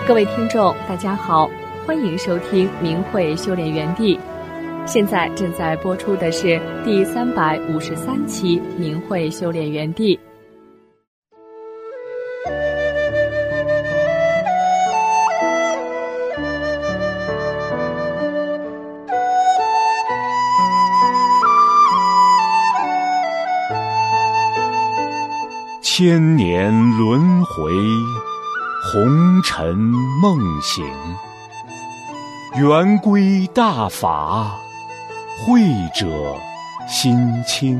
各位听众大家好，欢迎收听明慧修炼园地。现在正在播出的是第353期明慧修炼园地。 千年轮回，红尘梦醒，圆归大法，慧者心清。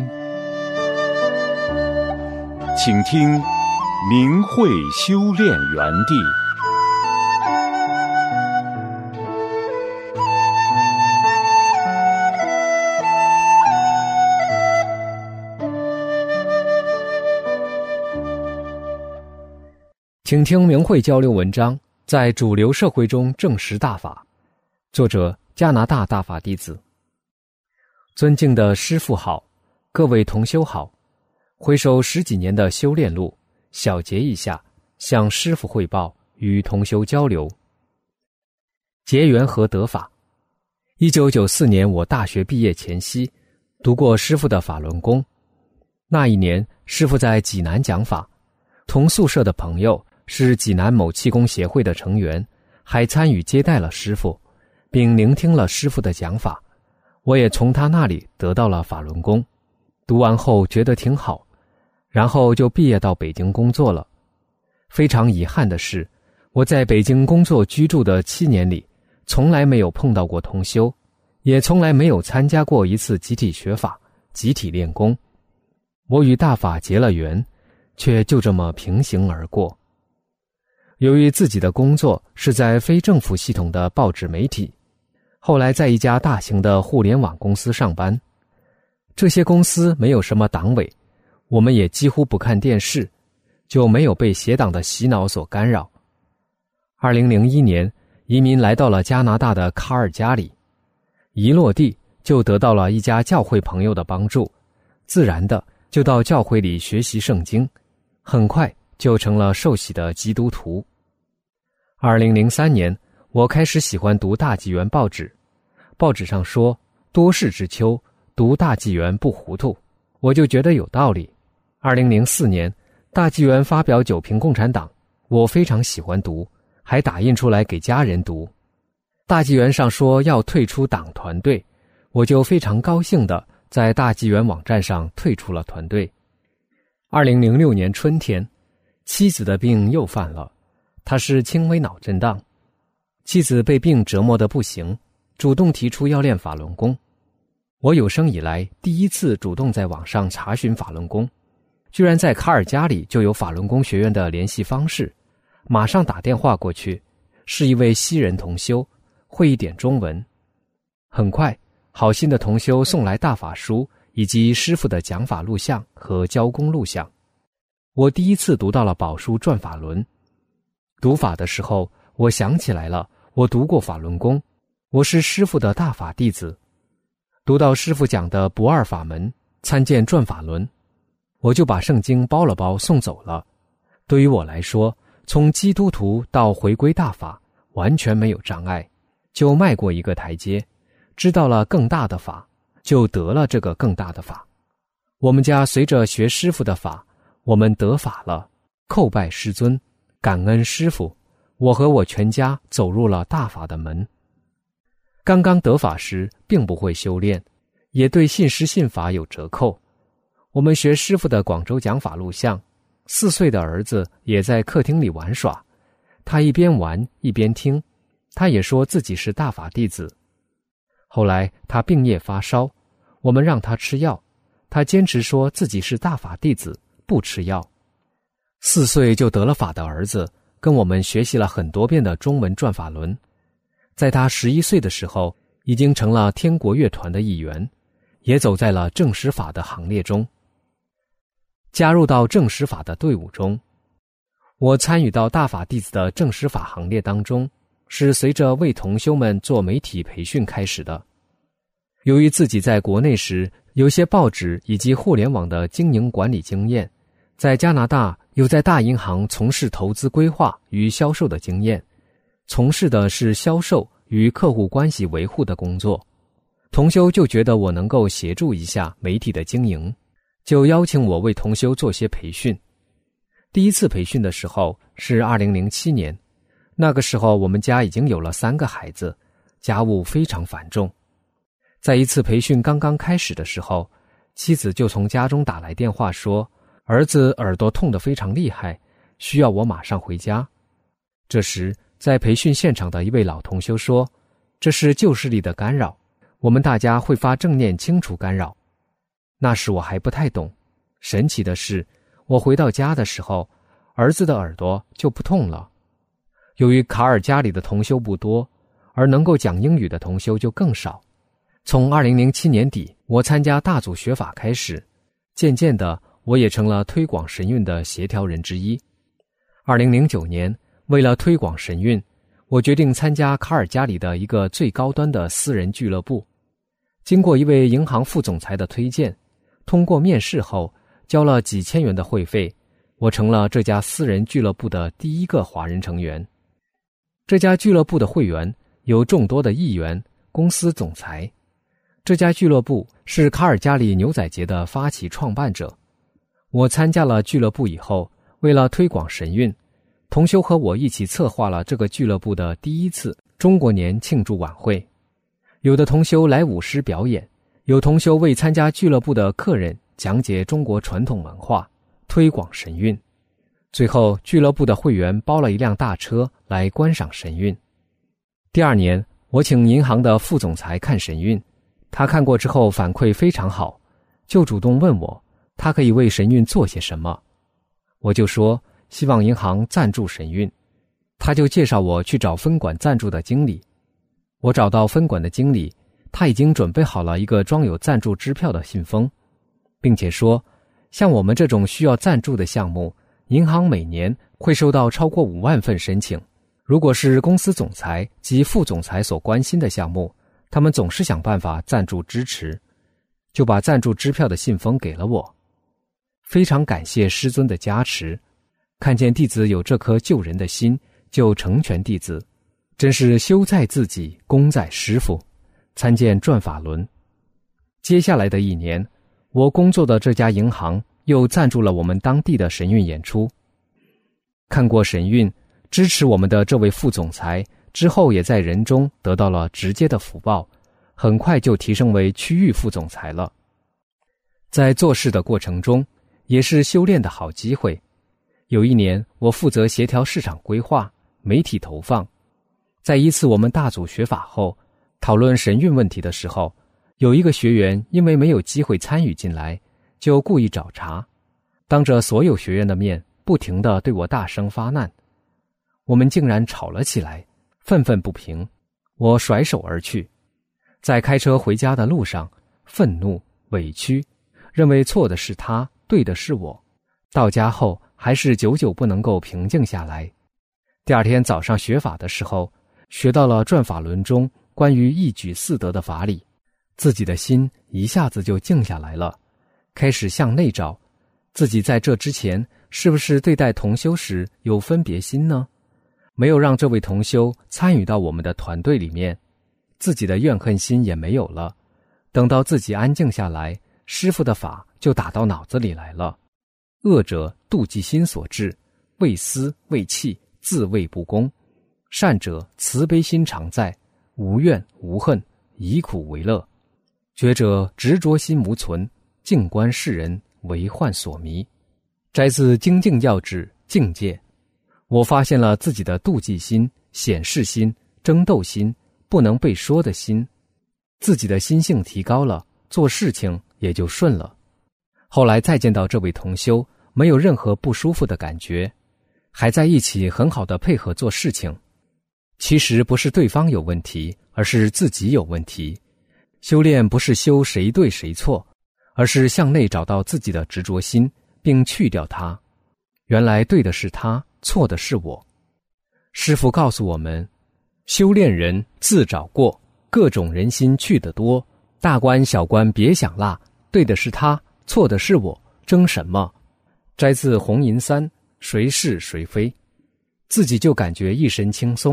请听明慧修炼园地。 请听明慧交流文章，在主流社会中证实大法。作者加拿大大法弟子。尊敬的师父好，各位同修好，回首10几年的修炼路，小结一下，向师父汇报，与同修交流。结缘和得法。1994年我大学毕业前夕，读过师父的法轮功。那一年，师父在济南讲法，同宿舍的朋友是济南某气功协会的成员，还参与接待了师父，并聆听了师父的讲法。我也从他那里得到了法轮功，读完后觉得挺好，然后就毕业到北京工作了。非常遗憾的是，我在北京工作居住的7年里，从来没有碰到过同修，也从来没有参加过一次集体学法、集体练功。我与大法结了缘，却就这么平行而过。由于自己的工作是在非政府系统的报纸媒体，后来在一家大型的互联网公司上班。这些公司没有什么党委，我们也几乎不看电视，就没有被邪党的洗脑所干扰。2001年移民来到了加拿大的卡尔加里，一落地就得到了一家教会朋友的帮助，自然的就到教会里学习圣经，很快就成了受洗的基督徒。2003年，我开始喜欢读大纪元报纸，报纸上说多事之秋，读大纪元不糊涂，我就觉得有道理。2004年，大纪元发表9评共产党，我非常喜欢读，还打印出来给家人读。大纪元上说要退出党团队，我就非常高兴地在大纪元网站上退出了团队。2006年春天，妻子的病又犯了，她是轻微脑震荡。妻子被病折磨得不行，主动提出要练法轮功。我有生以来第一次主动在网上查询法轮功，居然在卡尔加里就有法轮功学院的联系方式，马上打电话过去，是一位西人同修，会一点中文。很快，好心的同修送来大法书以及师父的讲法录像和教功录像。我第一次读到了宝书转法轮。读法的时候，我想起来了，我读过法轮功，我是师父的大法弟子。读到师父讲的不二法门，参见转法轮，我就把圣经包了包送走了。对于我来说，从基督徒到回归大法完全没有障碍，就迈过一个台阶，知道了更大的法，就得了这个更大的法。我们家随着学师父的法，我们得法了，叩拜师尊，感恩师父，我和我全家走入了大法的门。刚刚得法时并不会修炼，也对信师信法有折扣。我们学师父的广州讲法录像，4岁的儿子也在客厅里玩耍，他一边玩一边听，他也说自己是大法弟子。后来他病夜发烧，我们让他吃药，他坚持说自己是大法弟子，不吃药。4岁就得了法的儿子跟我们学习了很多遍的中文转法轮，在他11岁的时候已经成了天国乐团的一员，也走在了正实法的行列中。加入到正实法的队伍中，我参与到大法弟子的正实法行列当中，是随着为同修们做媒体培训开始的。由于自己在国内时有些报纸以及互联网的经营管理经验，在加拿大有在大银行从事投资规划与销售的经验， 从事的是销售与客户关系维护的工作。同修就觉得我能够协助一下媒体的经营，就邀请我为同修做些培训。第一次培训的时候是2007年，那个时候我们家已经有了3个孩子，家务非常繁重。在一次培训刚刚开始的时候，妻子就从家中打来电话说，儿子耳朵痛得非常厉害，需要我马上回家。这时在培训现场的一位老同修说，这是旧势力的干扰，我们大家会发正念清除干扰。那时我还不太懂，神奇的是，我回到家的时候，儿子的耳朵就不痛了。由于卡尔家里的同修不多，而能够讲英语的同修就更少。从2007年底我参加大组学法开始，渐渐的我也成了推广神韵的协调人之一。2009年，为了推广神韵，我决定参加卡尔加里的一个最高端的私人俱乐部。经过一位银行副总裁的推荐，通过面试后交了几千元的会费，我成了这家私人俱乐部的第一个华人成员。这家俱乐部的会员有众多的议员、公司总裁。这家俱乐部是卡尔加里牛仔节的发起创办者。我参加了俱乐部以后，为了推广神韵，同修和我一起策划了这个俱乐部的第一次中国年庆祝晚会。有的同修来舞狮表演，有同修为参加俱乐部的客人讲解中国传统文化，推广神韵。最后俱乐部的会员包了一辆大车来观赏神韵。第2年，我请银行的副总裁看神韵，他看过之后反馈非常好，就主动问我他可以为神韵做些什么。我就说希望银行赞助神韵，他就介绍我去找分管赞助的经理。我找到分管的经理，他已经准备好了一个装有赞助支票的信封，并且说像我们这种需要赞助的项目，银行每年会收到超过5万份申请，如果是公司总裁及副总裁所关心的项目，他们总是想办法赞助支持，就把赞助支票的信封给了我。非常感谢师尊的加持，看见弟子有这颗救人的心，就成全弟子，真是修在自己，功在师父。参见转法轮。接下来的1年，我工作的这家银行又赞助了我们当地的神韵演出。看过神韵，支持我们的这位副总裁之后也在人中得到了直接的福报，很快就提升为区域副总裁了。在做事的过程中，也是修炼的好机会。有1年，我负责协调市场规划、媒体投放。在一次我们大组学法后，讨论神韵问题的时候，有一个学员因为没有机会参与进来，就故意找茬，当着所有学员的面不停地对我大声发难。我们竟然吵了起来，愤愤不平，我甩手而去。在开车回家的路上，愤怒、委屈，认为错的是他，对的是我。到家后还是久久不能够平静下来。第2天早上学法的时候，学到了转法轮中关于一举4得的法理，自己的心一下子就静下来了，开始向内找，自己在这之前是不是对待同修时有分别心呢？没有让这位同修参与到我们的团队里面，自己的怨恨心也没有了。等到自己安静下来，师父的法就打到脑子里来了。恶者妒忌心所致，为私为气，自谓不公；善者慈悲心常在，无怨无恨，以苦为乐。觉者执着心无存，静观世人，为幻所迷。摘自《精进要旨》境界。我发现了自己的妒忌心、显示心、争斗心、不能被说的心，自己的心性提高了，做事情也就顺了。后来再见到这位同修，没有任何不舒服的感觉，还在一起很好的配合做事情。其实不是对方有问题，而是自己有问题。修炼不是修谁对谁错，而是向内找到自己的执着心，并去掉它。原来对的是他，错的是我。师父告诉我们，修炼人自找过，各种人心去得多，大官小官别想落，对的是他，错的是我，争什么？摘自红银3，谁是谁非。自己就感觉一身轻松，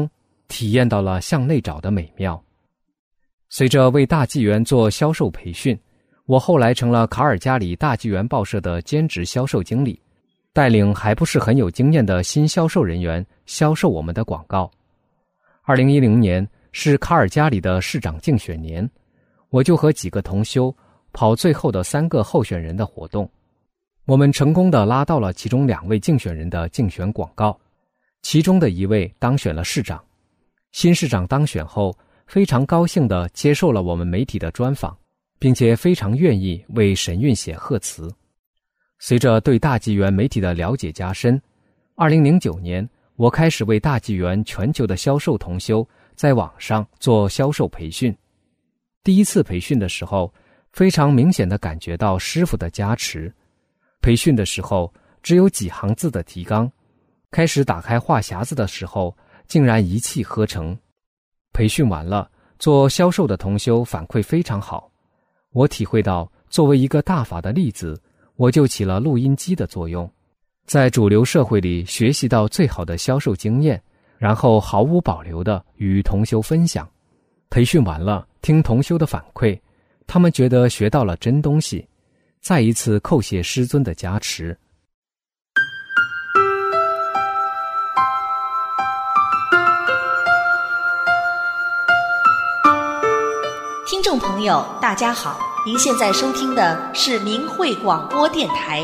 体验到了向内找的美妙。随着为大纪元做销售培训，我后来成了卡尔加里大纪元报社的兼职销售经理，带领还不是很有经验的新销售人员销售我们的广告。2010年是卡尔加里的市长竞选年，我就和几个同修跑最后的3个候选人的活动。我们成功地拉到了其中2位竞选人的竞选广告，其中的1位当选了市长。新市长当选后，非常高兴地接受了我们媒体的专访，并且非常愿意为神韵写贺词。随着对大纪元媒体的了解加深，2009年我开始为大纪元全球的销售同修在网上做销售培训。第一次培训的时候，非常明显地感觉到师父的加持。培训的时候只有几行字的提纲，开始打开话匣子的时候竟然一气呵成。培训完了，做销售的同修反馈非常好。我体会到作为一个大法的例子，我就起了录音机的作用，在主流社会里学习到最好的销售经验，然后毫无保留地与同修分享。培训完了，听同修的反馈，他们觉得学到了真东西，再一次叩谢师尊的加持。 听众朋友大家好，您现在收听的是明慧广播电台。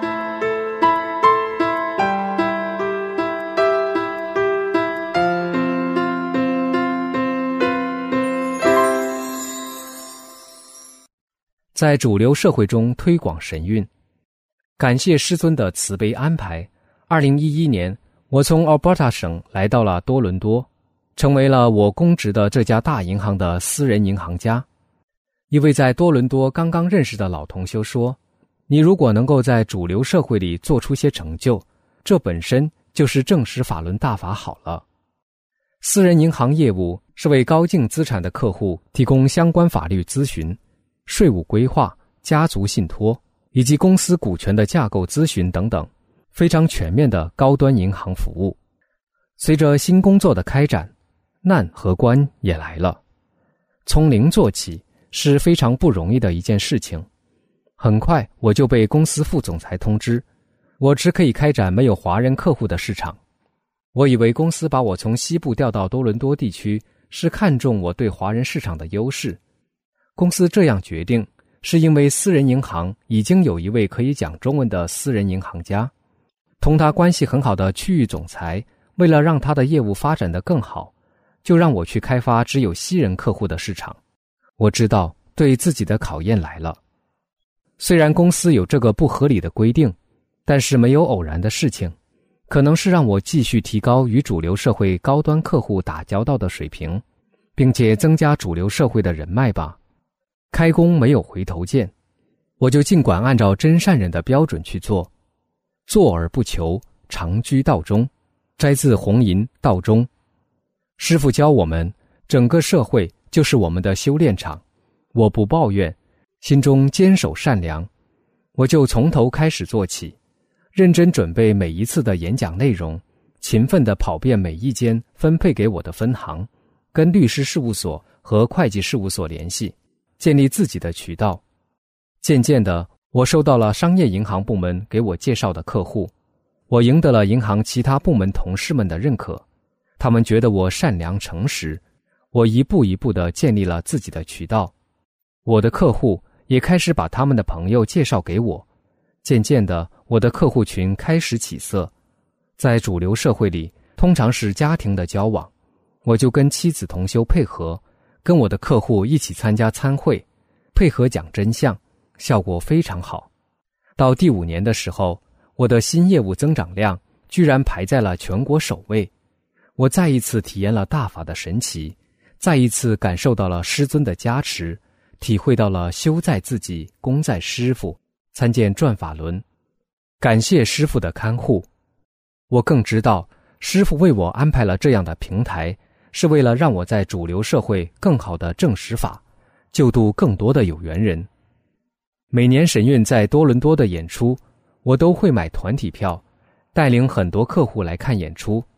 在主流社会中推广神韵，感谢师尊的慈悲安排。2011年，我从 Alberta 省来到了多伦多，成为了我公职的这家大银行的私人银行家。一位在多伦多刚刚认识的老同修说，你如果能够在主流社会里做出些成就，这本身就是证实法轮大法好了。私人银行业务是为高净资产的客户提供相关法律咨询、税务规划、家族信托以及公司股权的架构咨询等等，非常全面的高端银行服务。随着新工作的开展，难和关也来了。从零做起是非常不容易的一件事情。很快我就被公司副总裁通知，我只可以开展没有华人客户的市场。我以为公司把我从西部调到多伦多地区是看重我对华人市场的优势。公司这样决定是因为私人银行已经有一位可以讲中文的私人银行家，同他关系很好的区域总裁为了让他的业务发展得更好，就让我去开发只有西人客户的市场。我知道对自己的考验来了。虽然公司有这个不合理的规定，但是没有偶然的事情，可能是让我继续提高与主流社会高端客户打交道的水平，并且增加主流社会的人脉吧。开弓没有回头箭，我就尽管按照真善人的标准去做，做而不求，常居道中，摘自红银道中。师父教我们，整个社会就是我们的修炼场，我不抱怨，心中坚守善良。我就从头开始做起，认真准备每一次的演讲内容，勤奋地跑遍每一间分配给我的分行，跟律师事务所和会计事务所联系，建立自己的渠道。渐渐的，我收到了商业银行部门给我介绍的客户，我赢得了银行其他部门同事们的认可，他们觉得我善良诚实，我一步一步地建立了自己的渠道。我的客户也开始把他们的朋友介绍给我，渐渐的，我的客户群开始起色。在主流社会里，通常是家庭的交往，我就跟妻子同修配合，跟我的客户一起参加参会，配合讲真相，效果非常好。到第5年的时候，我的新业务增长量居然排在了全国首位。我再一次体验了大法的神奇，再一次感受到了师尊的加持，体会到了修在自己，功在师父，参见转法轮。感谢师父的看护。我更知道师父为我安排了这样的平台，是为了让我在主流社会更好的证实法，救度更多的有缘人。每年神韵在多伦多的演出，我都会买团体票，带领很多客户来看演出。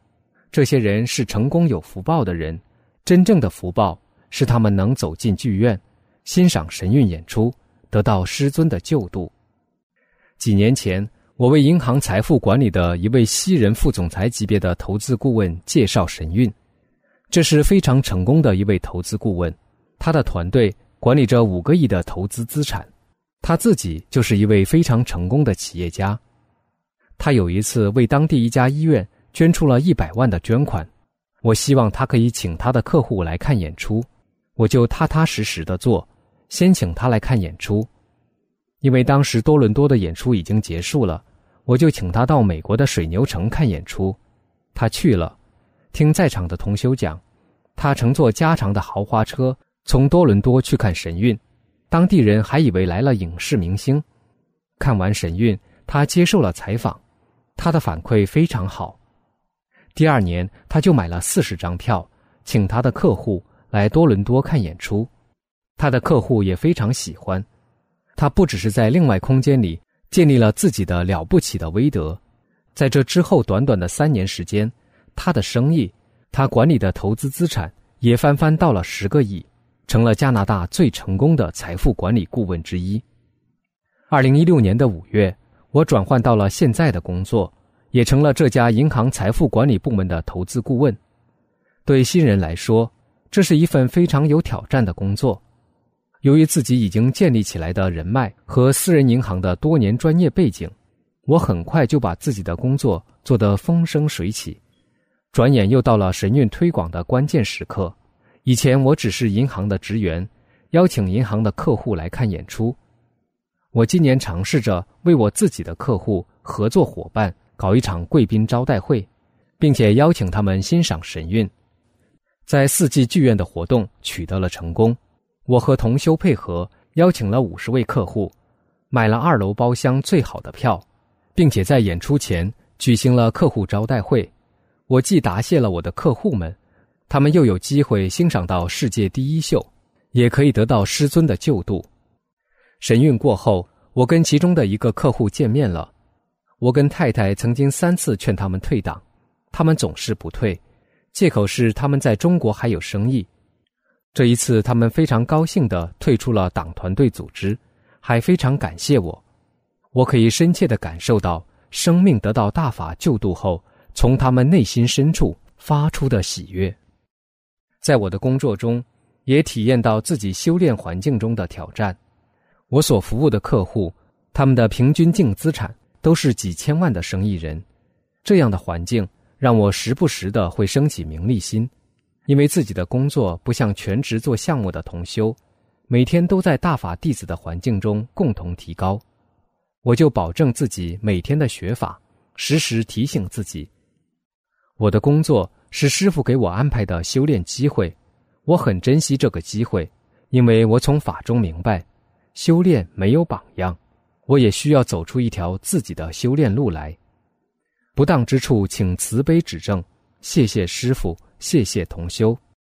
这些人是成功有福报的人，真正的福报是他们能走进剧院，欣赏神韵演出，得到师尊的救度。几年前，我为银行财富管理的一位西人副总裁级别的投资顾问介绍神韵。这是非常成功的一位投资顾问，他的团队管理着5个亿的投资资产，他自己就是一位非常成功的企业家。他有一次为当地一家医院捐出了100万的捐款，我希望他可以请他的客户来看演出，我就踏踏实实地做，先请他来看演出。因为当时多伦多的演出已经结束了，我就请他到美国的水牛城看演出。他去了，听在场的同修讲，他乘坐加长的豪华车从多伦多去看神韵，当地人还以为来了影视明星。看完神韵，他接受了采访，他的反馈非常好。第2年，他就买了40张票，请他的客户来多伦多看演出。他的客户也非常喜欢。他不只是在另外空间里建立了自己的了不起的威德，在这之后短短的3年时间，他的生意，他管理的投资资产也翻到了10个亿，成了加拿大最成功的财富管理顾问之一。2016年的5月，我转换到了现在的工作，也成了这家银行财富管理部门的投资顾问。对新人来说，这是一份非常有挑战的工作。由于自己已经建立起来的人脉和私人银行的多年专业背景，我很快就把自己的工作做得风生水起。转眼又到了神韵推广的关键时刻。以前我只是银行的职员，邀请银行的客户来看演出。我今年尝试着为我自己的客户、合作伙伴搞一场贵宾招待会，并且邀请他们欣赏神韵。在4季剧院的活动取得了成功。我和同修配合，邀请了50位客户，买了2楼包厢最好的票，并且在演出前举行了客户招待会。我既答谢了我的客户们，他们又有机会欣赏到世界第一秀，也可以得到师尊的救度。神韵过后，我跟其中的一个客户见面了。我跟太太曾经3次劝他们退档，他们总是不退，借口是他们在中国还有生意。这一次他们非常高兴地退出了党团队组织，还非常感谢我。我可以深切地感受到生命得到大法救度后从他们内心深处发出的喜悦。在我的工作中，也体验到自己修炼环境中的挑战。我所服务的客户，他们的平均净资产都是几千万的生意人。这样的环境让我时不时地会升起名利心，因为自己的工作不像全职做项目的同修，每天都在大法弟子的环境中共同提高。我就保证自己每天的学法，时时提醒自己。我的工作是师父给我安排的修炼机会，我很珍惜这个机会，因为我从法中明白，修炼没有榜样，我也需要走出一条自己的修炼路来。不当之处请慈悲指正，谢谢师父，谢谢同修。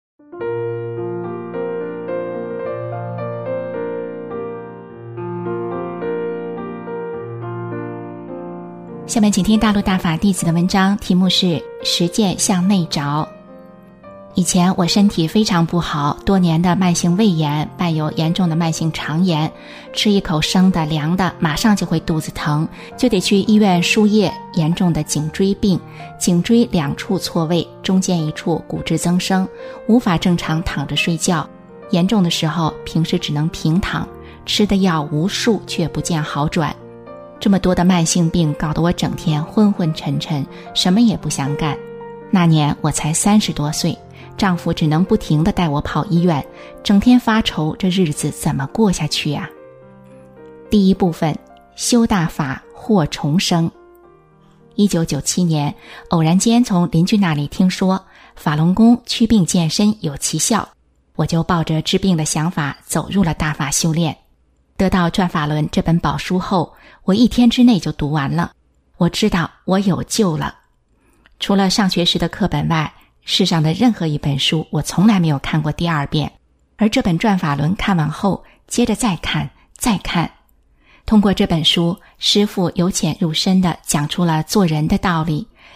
下面请听大陆大法弟子的文章，题目是实践向内找。以前我身体非常不好，多年的慢性胃炎伴有严重的慢性肠炎，吃一口生的凉的马上就会肚子疼，就得去医院输液。严重的颈椎病，颈椎2处错位，中间1处骨质增生，无法正常躺着睡觉。严重的时候平时只能平躺，吃的药无数却不见好转。这么多的慢性病搞得我整天昏昏沉沉，什么也不想干。那年我才30多岁，丈夫只能不停地带我跑医院，整天发愁这日子怎么过下去啊。第一部分，修大法获重生。1997年，偶然间从邻居那里听说法轮功祛病健身有奇效，我就抱着治病的想法走入了大法修炼。得到《转法轮》这本宝书后，我1天之内就读完了。我知道我有救了。除了上学时的课本外，世上的任何一本书我从来没有看过第2遍，而这本《转法轮》看完后，接着再看再看。通过这本书，师父由浅入深地讲出了做人的道理，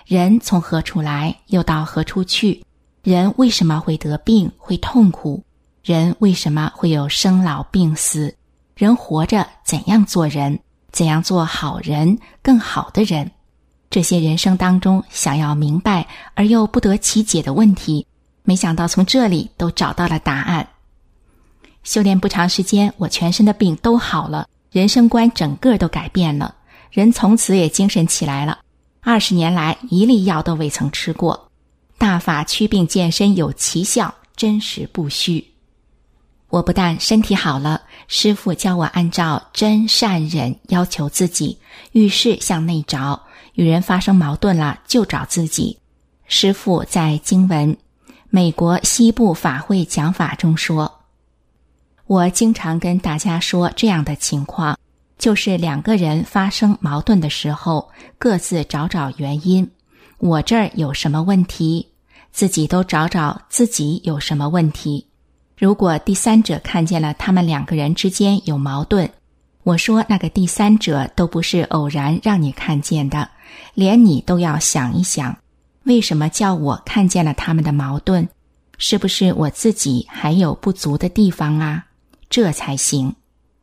人从何处来，又到何处去？人为什么会得病，会痛苦？人为什么会有生老病死？人活着怎样做人？怎样做好人，更好的人？这些人生当中想要明白而又不得其解的问题，没想到从这里都找到了答案。修炼不长时间，我全身的病都好了，人生观整个都改变了，人从此也精神起来了。20年来一粒药都未曾吃过，大法祛病健身有奇效，真实不虚。我不但身体好了，师父教我按照真善忍要求自己，遇事向内找，与人发生矛盾了就找自己。师父在经文美国西部法会讲法中说，我经常跟大家说这样的情况，就是2个人发生矛盾的时候，各自找找原因，我这儿有什么问题，自己都找找自己有什么问题。如果第三者看见了他们2个人之间有矛盾，我说那个第三者都不是偶然让你看见的，连你都要想一想，为什么叫我看见了他们的矛盾？是不是我自己还有不足的地方啊？这才行。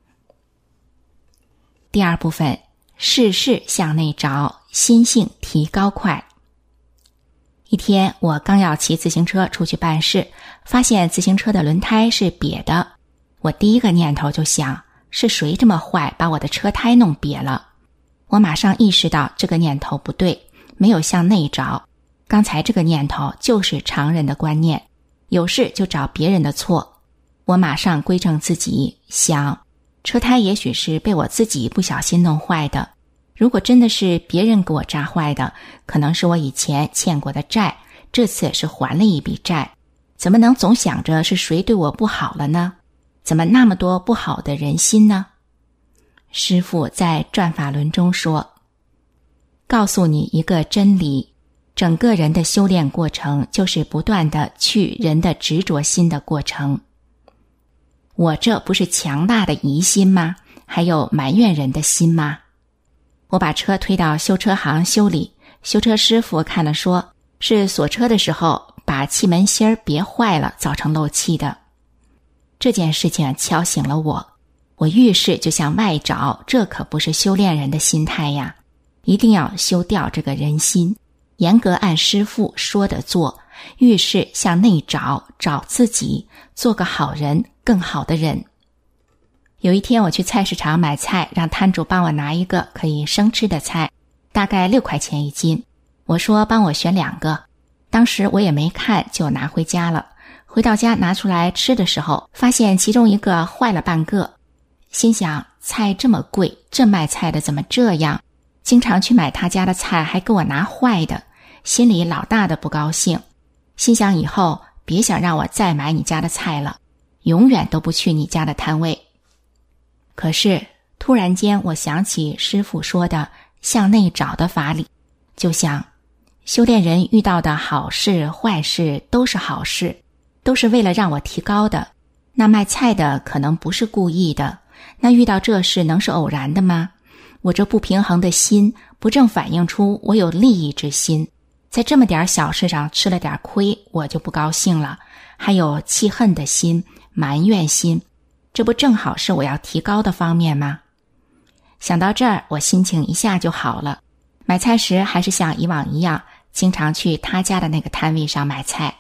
第二部分，事事向内找，心性提高快。一天，我刚要骑自行车出去办事，发现自行车的轮胎是瘪的。我第一个念头就想，是谁这么坏，把我的车胎弄瘪了？我马上意识到这个念头不对，没有向内找。刚才这个念头就是常人的观念，有事就找别人的错。我马上归正自己，想，车胎也许是被我自己不小心弄坏的。如果真的是别人给我扎坏的，可能是我以前欠过的债，这次是还了一笔债，怎么能总想着是谁对我不好了呢？怎么那么多不好的人心呢？师父在转法轮中说，告诉你一个真理，整个人的修炼过程就是不断的去人的执着心的过程。我这不是强大的疑心吗？还有埋怨人的心吗？我把车推到修车行修理，修车师傅看了说，是锁车的时候把气门芯儿别坏了，造成漏气的。这件事情敲醒了我遇事就向外找，这可不是修炼人的心态呀！一定要修掉这个人心，严格按师父说的做，遇事向内找，找自己，做个好人，更好的人。有一天我去菜市场买菜，让摊主帮我拿一个可以生吃的菜，大概6块钱一斤。我说帮我选2个，当时我也没看就拿回家了。回到家拿出来吃的时候，发现其中一个坏了半个，心想菜这么贵，这卖菜的怎么这样？经常去买他家的菜还给我拿坏的，心里老大的不高兴。心想以后别想让我再买你家的菜了，永远都不去你家的摊位。可是突然间我想起师父说的向内找的法理，就想修炼人遇到的好事坏事都是好事，都是为了让我提高的。那卖菜的可能不是故意的，那遇到这事能是偶然的吗？我这不平衡的心不正反映出我有利益之心，在这么点小事上吃了点亏，我就不高兴了，还有气恨的心、埋怨心，这不正好是我要提高的方面吗？想到这儿，我心情一下就好了。买菜时还是像以往一样，经常去他家的那个摊位上买菜。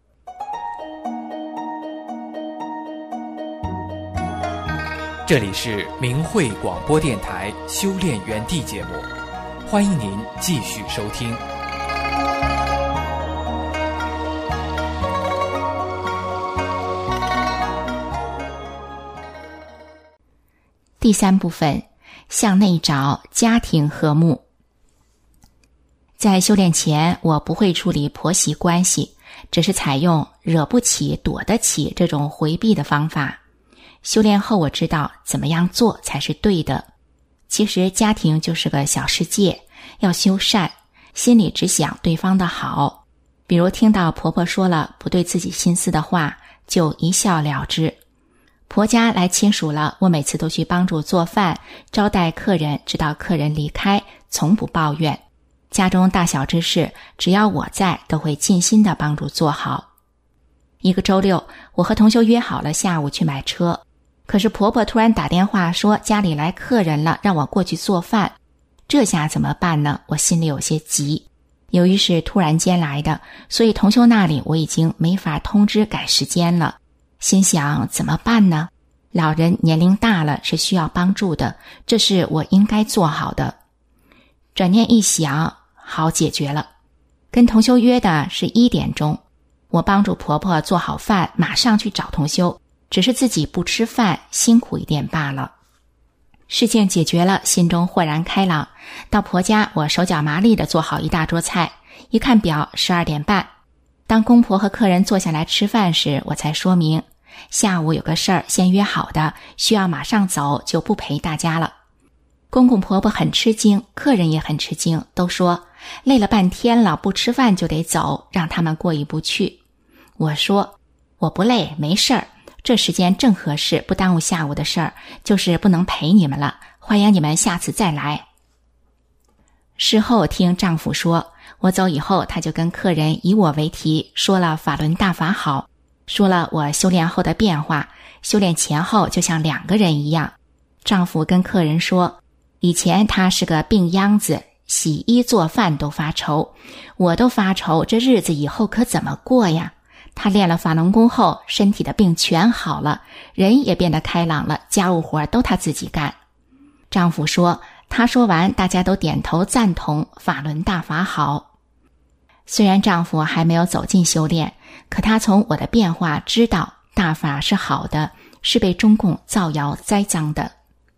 这里是明慧广播电台修炼园地节目，欢迎您继续收听。 第3部分，向内找，家庭和睦。在修炼前，我不会处理婆媳关系，只是采用惹不起躲得起这种回避的方法。修炼后我知道怎么样做才是对的。其实家庭就是个小世界，要修善，心里只想对方的好。比如听到婆婆说了不对自己心思的话，就一笑了之。婆家来亲属了，我每次都去帮助做饭，招待客人，直到客人离开，从不抱怨。 家中大小之事，只要我在，都会尽心地帮助做好。一个周六，我和同修约好了下午去买车，可是婆婆突然打电话说家里来客人了，让我过去做饭。这下怎么办呢？我心里有些急。由于是突然间来的，所以同修那里我已经没法通知改时间了。心想怎么办呢？老人年龄大了，是需要帮助的，这是我应该做好的。转念一想，好解决了。跟同修约的是1点钟，我帮助婆婆做好饭，马上去找同修，只是自己不吃饭，辛苦一点罢了。事情解决了，心中豁然开朗。到婆家，我手脚麻利地做好一大桌菜，一看表12点半。当公婆和客人坐下来吃饭时，我才说明下午有个事儿先约好的，需要马上走，就不陪大家了。公公婆婆很吃惊，客人也很吃惊，都说累了半天了，不吃饭就得走，让他们过意不去。我说我不累，没事儿，这时间正合适，不耽误下午的事儿，就是不能陪你们了，欢迎你们下次再来。事后听丈夫说，我走以后，他就跟客人以我为题，说了法轮大法好，说了我修炼后的变化，修炼前后就像2个人一样。丈夫跟客人说，以前他是个病秧子，洗衣做饭都发愁，我都发愁这日子以后可怎么过呀？他练了法轮功后，身体的病全好了，人也变得开朗了，家务活都他自己干。丈夫说，他说完大家都点头赞同，法轮大法好。虽然丈夫还没有走进修炼，可他从我的变化知道大法是好的，是被中共造谣栽赃的。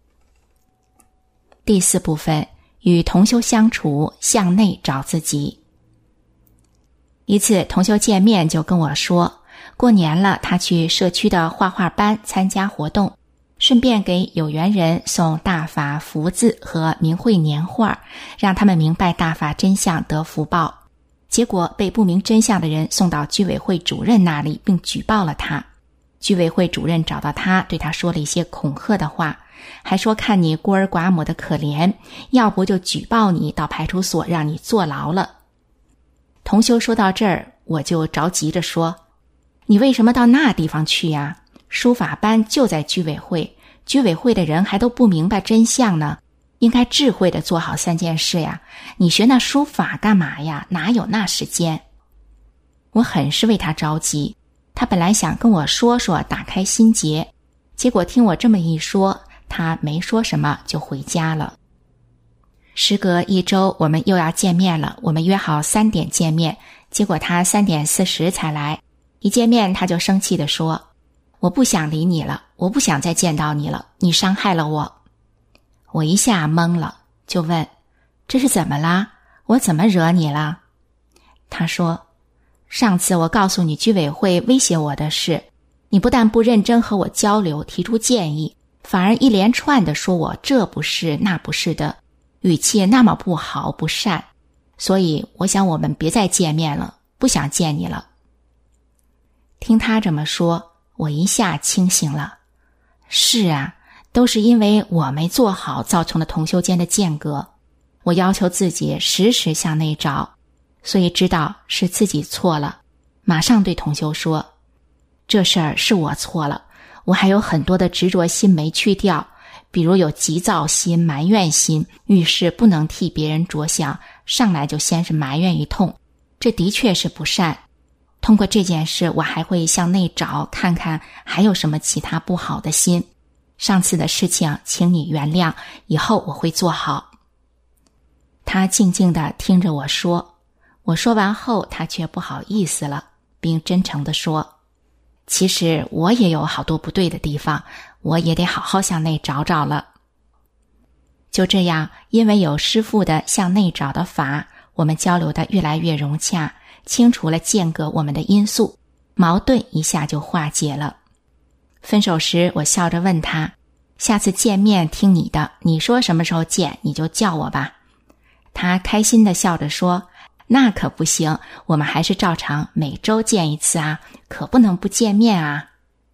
第4部分，与同修相处，向内找自己。一次同修见面就跟我说，过年了，他去社区的画画班参加活动，顺便给有缘人送大法福字和明慧年画，让他们明白大法真相，得福报。结果被不明真相的人送到居委会主任那里，并举报了他。居委会主任找到他，对他说了一些恐吓的话，还说看你孤儿寡母的可怜，要不就举报你到派出所，让你坐牢了。同修说到这儿，我就着急着说，你为什么到那地方去呀？书法班就在居委会，居委会的人还都不明白真相呢，应该智慧地做好3件事呀，你学那书法干嘛呀？哪有那时间？我很是为他着急，他本来想跟我说说打开心结，结果听我这么一说，他没说什么就回家了。时隔1周，我们又要见面了，我们约好3点见面，结果他3点40才来。一见面他就生气地说，我不想理你了，我不想再见到你了，你伤害了我。我一下懵了，就问，这是怎么啦？我怎么惹你了？他说，上次我告诉你居委会威胁我的事，你不但不认真和我交流提出建议，反而一连串的说我这不是那不是的，语气那么不好不善，所以我想我们别再见面了，不想见你了。听他这么说，我一下清醒了。是啊，都是因为我没做好，造成了同修间的间隔。我要求自己时时向内找，所以知道是自己错了，马上对同修说，这事儿是我错了，我还有很多的执着心没去掉，比如有急躁心、埋怨心，遇事不能替别人着想，上来就先是埋怨一通，这的确是不善。通过这件事，我还会向内找，看看还有什么其他不好的心。上次的事情请你原谅，以后我会做好。他静静地听着我说，我说完后他却不好意思了，并真诚地说，其实我也有好多不对的地方，我也得好好向内找找了。就这样，因为有师父的向内找的法，我们交流的越来越融洽，清除了间隔我们的因素，矛盾一下就化解了。分手时我笑着问他，下次见面听你的，你说什么时候见你就叫我吧。他开心地笑着说，那可不行，我们还是照常每周见一次啊，可不能不见面啊。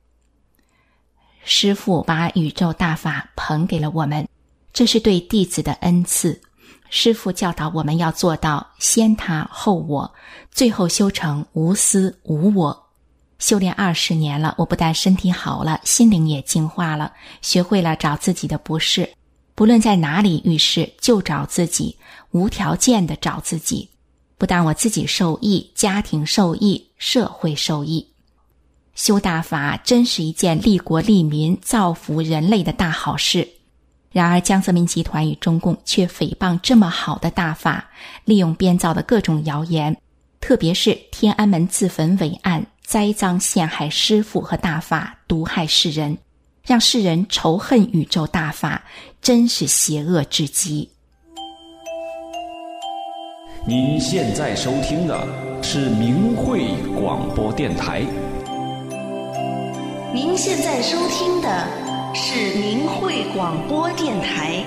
师父把宇宙大法捧给了我们，这是对弟子的恩赐。 师父教导我们要做到先他后我，最后修成无私无我。修炼20年了，我不但身体好了，心灵也净化了，学会了找自己的不是，不论在哪里遇事就找自己，无条件的找自己。不但我自己受益，家庭受益，社会受益。修大法真是一件利国利民、造福人类的大好事。然而江泽民集团与中共却诽谤这么好的大法，利用编造的各种谣言，特别是天安门自焚伪案，栽赃陷害师父和大法，毒害世人，让世人仇恨宇宙大法，真是邪恶至极。 您现在收听的是明慧广播电台。 您现在收听的是明慧广播电台。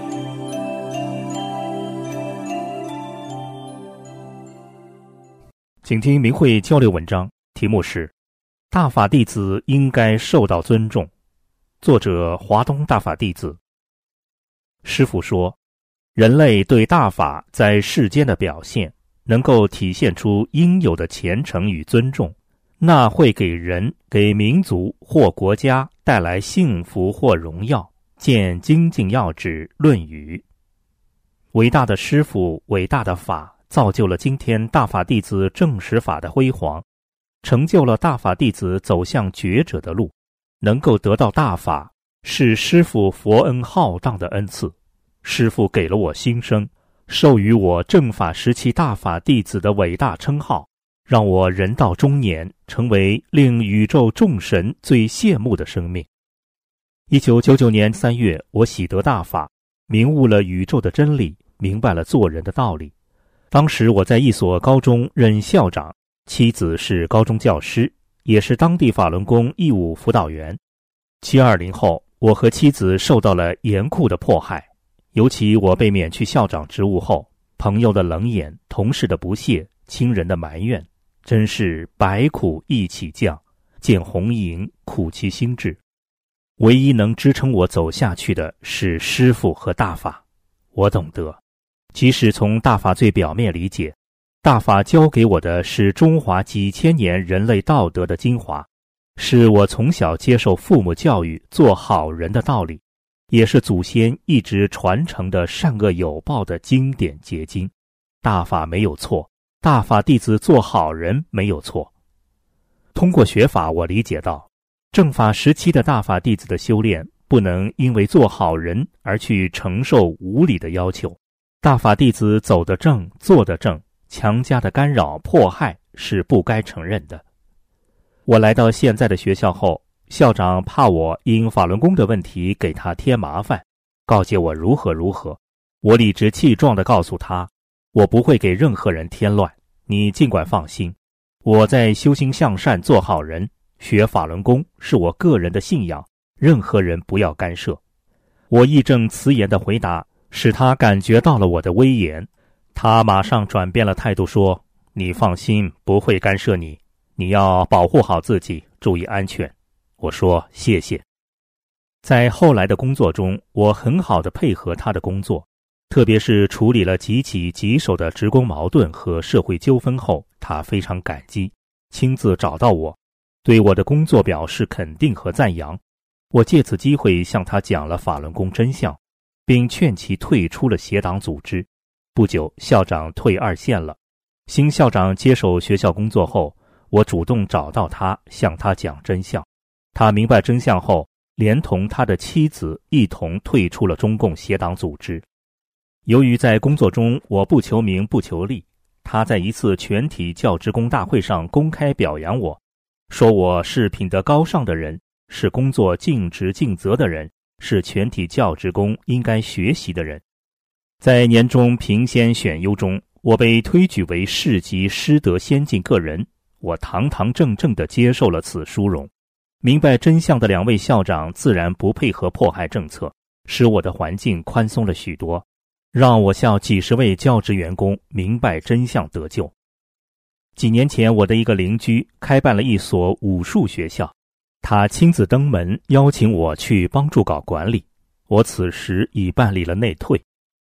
请听明慧交流文章，题目是大法弟子应该受到尊重，作者华东大法弟子。师父说，人类对大法在世间的表现能够体现出应有的虔诚与尊重，那会给人、给民族或国家带来幸福或荣耀。见精进要旨论语。伟大的师父，伟大的法，造就了今天大法弟子正实法的辉煌，成就了大法弟子走向觉者的路。能够得到大法，是师父佛恩浩荡的恩赐。师父给了我新生，授予我正法时期大法弟子的伟大称号，让我人到中年，成为令宇宙众神最羡慕的生命。1999年3月，我喜得大法，明悟了宇宙的真理，明白了做人的道理。当时我在一所高中任校长，妻子是高中教师，也是当地法轮功义务辅导员。720后，我和妻子受到了严酷的迫害，尤其我被免去校长职务后，朋友的冷眼，同事的不屑，亲人的埋怨，真是百苦一起降，见红颜苦其心志。唯一能支撑我走下去的是师父和大法。我懂得，即使从大法最表面理解，大法教给我的是中华几千年人类道德的精华，是我从小接受父母教育做好人的道理，也是祖先一直传承的善恶有报的经典结晶。大法没有错，大法弟子做好人没有错。通过学法，我理解到正法时期的大法弟子的修炼不能因为做好人而去承受无理的要求。大法弟子走得正，做得正，强加的干扰迫害是不该承认的。我来到现在的学校后，校长怕我因法轮功的问题给他添麻烦，告诫我如何如何。我理直气壮地告诉他，我不会给任何人添乱，你尽管放心。我在修心向善做好人，学法轮功是我个人的信仰，任何人不要干涉。我义正辞严的回答使他感觉到了我的威严，他马上转变了态度说，你放心，不会干涉你，你要保护好自己，注意安全。我说谢谢。在后来的工作中，我很好地配合他的工作，特别是处理了几起棘手的职工矛盾和社会纠纷后，他非常感激，亲自找到我，对我的工作表示肯定和赞扬。我借此机会向他讲了法轮功真相，并劝其退出了邪党组织。不久，校长退2线了。新校长接手学校工作后，我主动找到他，向他讲真相。他明白真相后，连同他的妻子一同退出了中共邪党组织。由于在工作中我不求名不求利，他在一次全体教职工大会上公开表扬我，说我是品德高尚的人，是工作尽职尽责的人，是全体教职工应该学习的人。在年终评先选优中，我被推举为市级师德先进个人，我堂堂正正地接受了此殊荣。明白真相的2位校长自然不配合迫害政策，使我的环境宽松了许多，让我校几十位教职员工明白真相得救。几年前，我的一个邻居开办了一所武术学校，他亲自登门邀请我去帮助搞管理。我此时已办理了内退，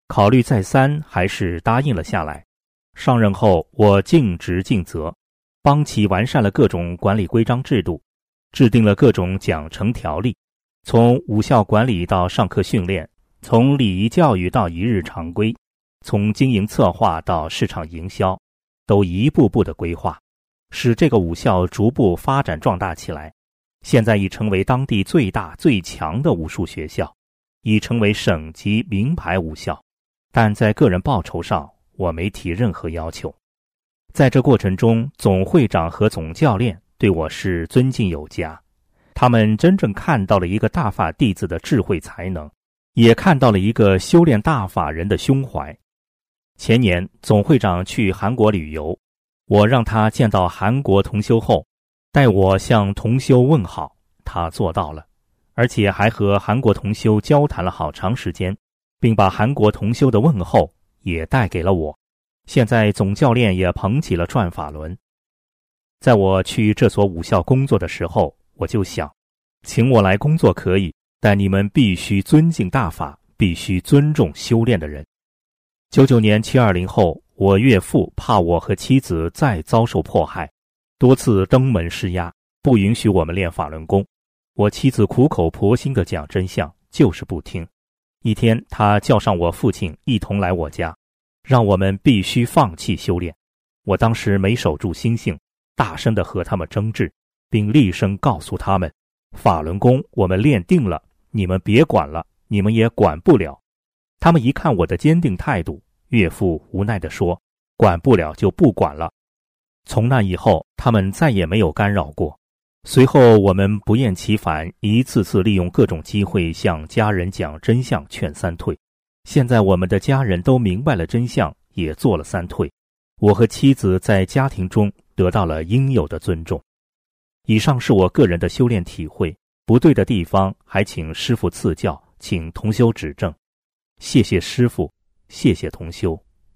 考虑再三，还是答应了下来。上任后，我尽职尽责，帮其完善了各种管理规章制度，制定了各种奖惩条例，从武校管理到上课训练，从礼仪教育到一日常规，从经营策划到市场营销，都一步步的规划，使这个武校逐步发展壮大起来。现在已成为当地最大最强的武术学校，已成为省级名牌武校。但在个人报酬上，我没提任何要求。在这过程中，总会长和总教练对我是尊敬有加，他们真正看到了一个大法弟子的智慧才能，也看到了一个修炼大法人的胸怀。前年总会长去韩国旅游，我让他见到韩国同修后，代我向同修问好，他做到了，而且还和韩国同修交谈了好长时间，并把韩国同修的问候也带给了我。现在总教练也捧起了转法轮。在我去这所武校工作的时候，我就想，请我来工作可以，但你们必须尊敬大法，必须尊重修炼的人。99年720后，我岳父怕我和妻子再遭受迫害，多次登门施压，不允许我们练法轮功。我妻子苦口婆心地讲真相，就是不听。一天，他叫上我父亲一同来我家，让我们必须放弃修炼。我当时没守住心性，大声地和他们争执，并厉声告诉他们，法轮功我们练定了，你们别管了，你们也管不了。他们一看我的坚定态度，岳父无奈地说，管不了就不管了。从那以后，他们再也没有干扰过。随后我们不厌其烦，一次次利用各种机会向家人讲真相，劝三退。现在我们的家人都明白了真相，也做了三退。我和妻子在家庭中得到了应有的尊重。以上是我个人的修炼体会，不对的地方还请师父赐教，请同修指正。谢谢师父，谢谢同修。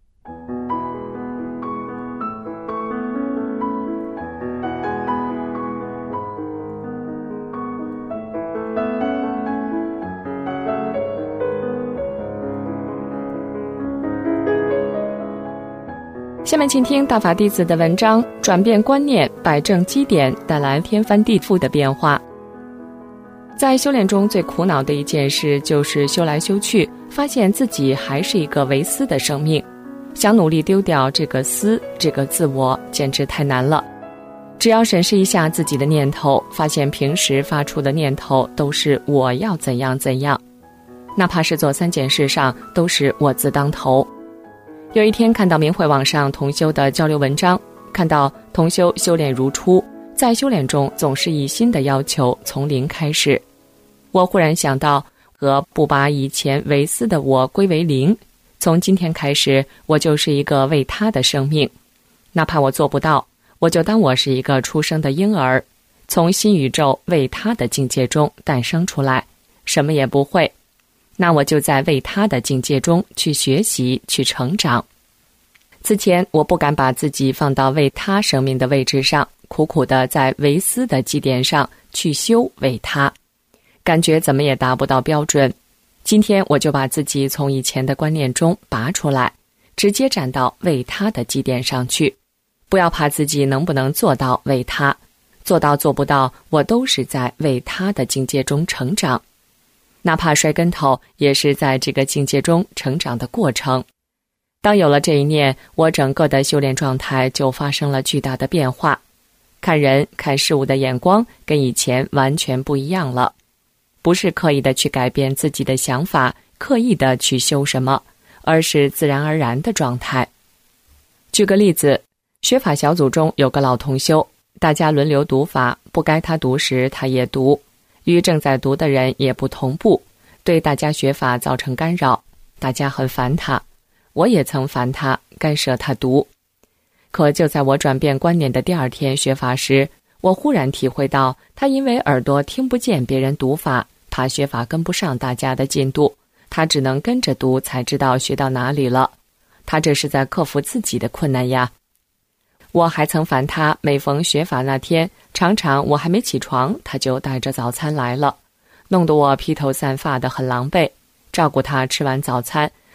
下面请听大法弟子的文章，转变观念，摆正基点，带来天翻地覆的变化。在修炼中最苦恼的一件事，就是修来修去，发现自己还是一个为私的生命，想努力丢掉这个私，这个自我，简直太难了。只要审视一下自己的念头，发现平时发出的念头都是我要怎样怎样，哪怕是做3件事上，都是我自当头。有一天看到明慧网上同修的交流文章，看到同修修炼如初，在修炼中总是以新的要求从零开始。我忽然想到，何不把以前为私的我归为零？从今天开始，我就是一个为他的生命，哪怕我做不到，我就当我是一个出生的婴儿，从新宇宙为他的境界中诞生出来，什么也不会。那我就在为他的境界中去学习，去成长。此前我不敢把自己放到为他生命的位置上，苦苦地在为私的基点上去修为他，感觉怎么也达不到标准。今天我就把自己从以前的观念中拔出来，直接站到为他的基点上去。不要怕自己能不能做到为他，做到做不到，我都是在为他的境界中成长。哪怕摔跟头，也是在这个境界中成长的过程。当有了这一念，我整个的修炼状态就发生了巨大的变化，看人看事物的眼光跟以前完全不一样了。不是刻意的去改变自己的想法，刻意的去修什么，而是自然而然的状态。举个例子，学法小组中有个老同修，大家轮流读法，不该他读时他也读，与正在读的人也不同步，对大家学法造成干扰，大家很烦他，我也曾烦他，干涉他读。可就在我转变观念的第2天学法时，我忽然体会到，他因为耳朵听不见别人读法，怕学法跟不上大家的进度，他只能跟着读才知道学到哪里了。他这是在克服自己的困难呀。我还曾烦他，每逢学法那天，常常我还没起床，他就带着早餐来了，弄得我披头散发的很狼狈。照顾他吃完早餐，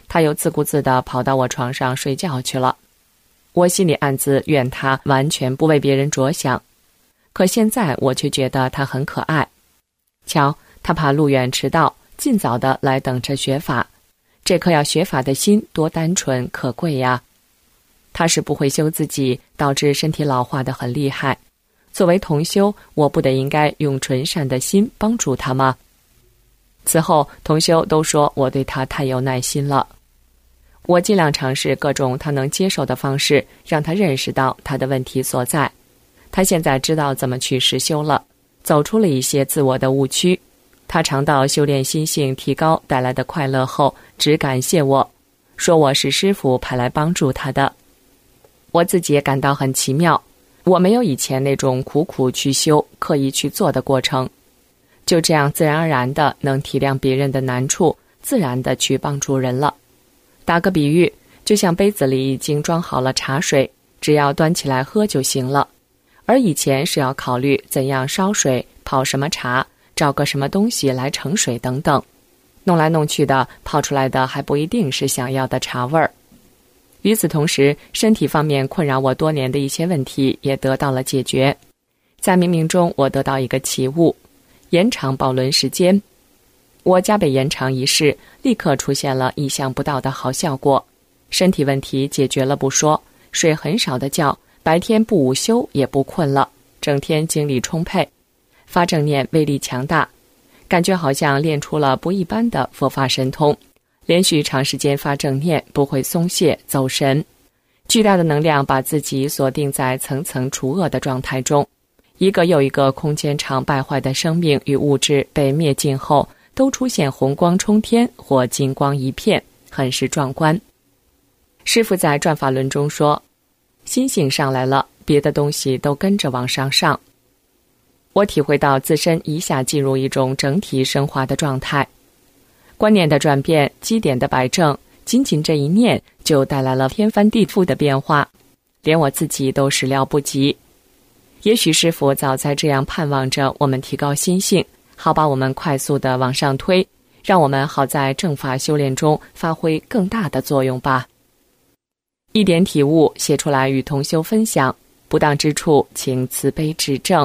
他又自顾自地跑到我床上睡觉去了。我心里暗自怨他完全不为别人着想，可现在我却觉得他很可爱。瞧，他怕路远迟到，尽早地来等着学法，这颗要学法的心多单纯可贵呀！他是不会修自己，导致身体老化的很厉害。作为同修，我不得应该用纯善的心帮助他吗？此后，同修都说我对他太有耐心了。我尽量尝试各种他能接受的方式，让他认识到他的问题所在。他现在知道怎么去实修了，走出了一些自我的误区。他尝到修炼心性提高带来的快乐后，只感谢我，说我是师父派来帮助他的。我自己也感到很奇妙，我没有以前那种苦苦去修、刻意去做的过程，就这样自然而然的能体谅别人的难处，自然的去帮助人了。打个比喻，就像杯子里已经装好了茶水，只要端起来喝就行了。而以前是要考虑怎样烧水、泡什么茶、找个什么东西来盛水等等，弄来弄去的，泡出来的还不一定是想要的茶味儿。与此同时，身体方面困扰我多年的一些问题也得到了解决。在冥冥中，我得到一个启悟，延长抱轮时间。我加倍延长一试，立刻出现了意想不到的好效果，身体问题解决了不说，睡很少的觉，白天不午休也不困了，整天精力充沛，发正念威力强大，感觉好像练出了不一般的佛法神通，连续长时间发正念不会松懈走神，巨大的能量把自己锁定在层层除恶的状态中，一个又一个空间场败坏的生命与物质被灭尽后，都出现红光冲天或金光一片，很是壮观。师父在转法轮中说，心性上来了，别的东西都跟着往上上。我体会到自身一下进入一种整体升华的状态，观念的转变，基点的摆正，仅仅这一念就带来了天翻地覆的变化，连我自己都始料不及。也许师父早在这样盼望着我们提高心性，好把我们快速地往上推，让我们好在正法修炼中发挥更大的作用吧。一点体悟写出来与同修分享，不当之处请慈悲指正。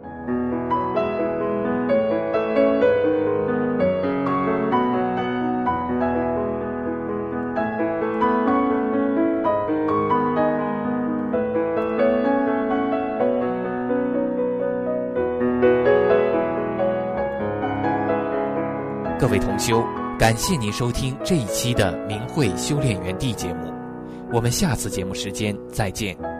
各位同修，感谢您收听这一期的明慧修炼园地节目，我们下次节目时间再见。